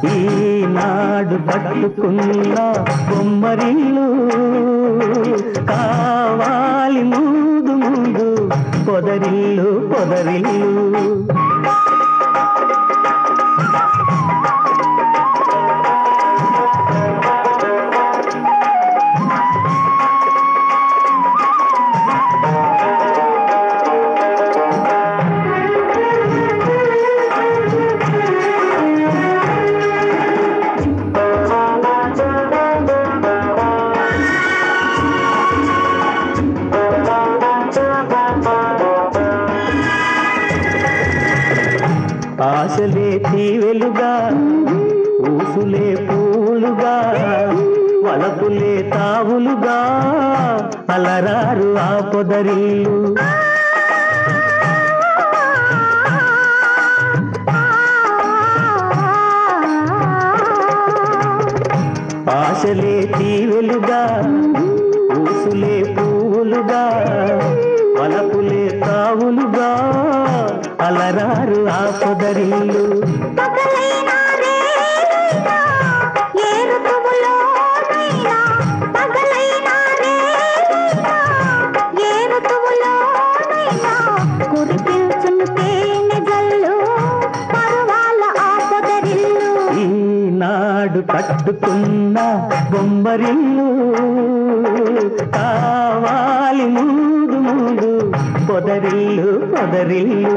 ఈనాడు కట్టుకున్న బొమ్మరిల్లు కావాలి ముందు ముందు పొదరిల్లు పొదరిల్లు. ఆశలే తీవెలుగా ఊసులే పూలుగా వలపులే తావులుగా అలరారు ఆ పొదరిల్లు. ఆశలే తీవెలుగా ఊసులే పూలుగా వలపులే తావులుగా అలరారు ఆ పొదరిల్లు. ఈనాడు కట్టుకున్న బొమ్మరిల్లు కావాలి ముందు ముందు పొదరిల్లు పొదరిల్లు.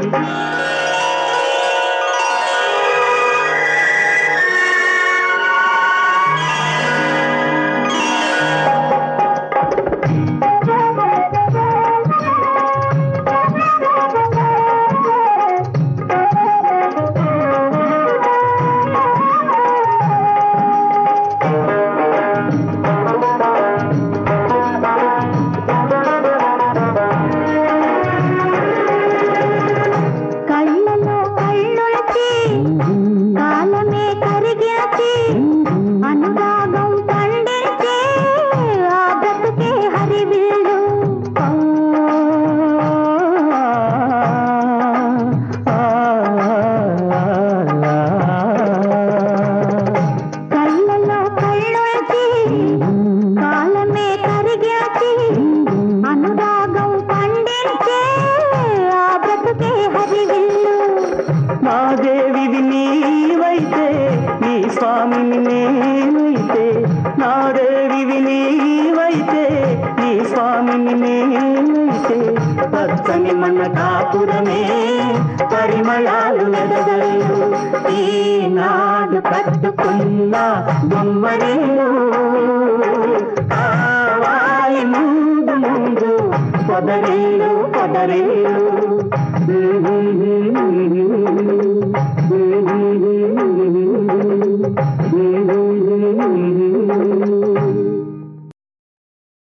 నా దేవివి నీవైతే నీ స్వామిని నేనైతే, నా దేవివి నీవైతే నీ స్వామిని నేనైతే, పచ్చని మన కాపురమే పరిమళాలు వెదజల్లు. ఈనాడు కట్టుకున్న బొమ్మరిల్లు కావాలి ముందు ముందు పొదరిల్లు పొదరిల్లు.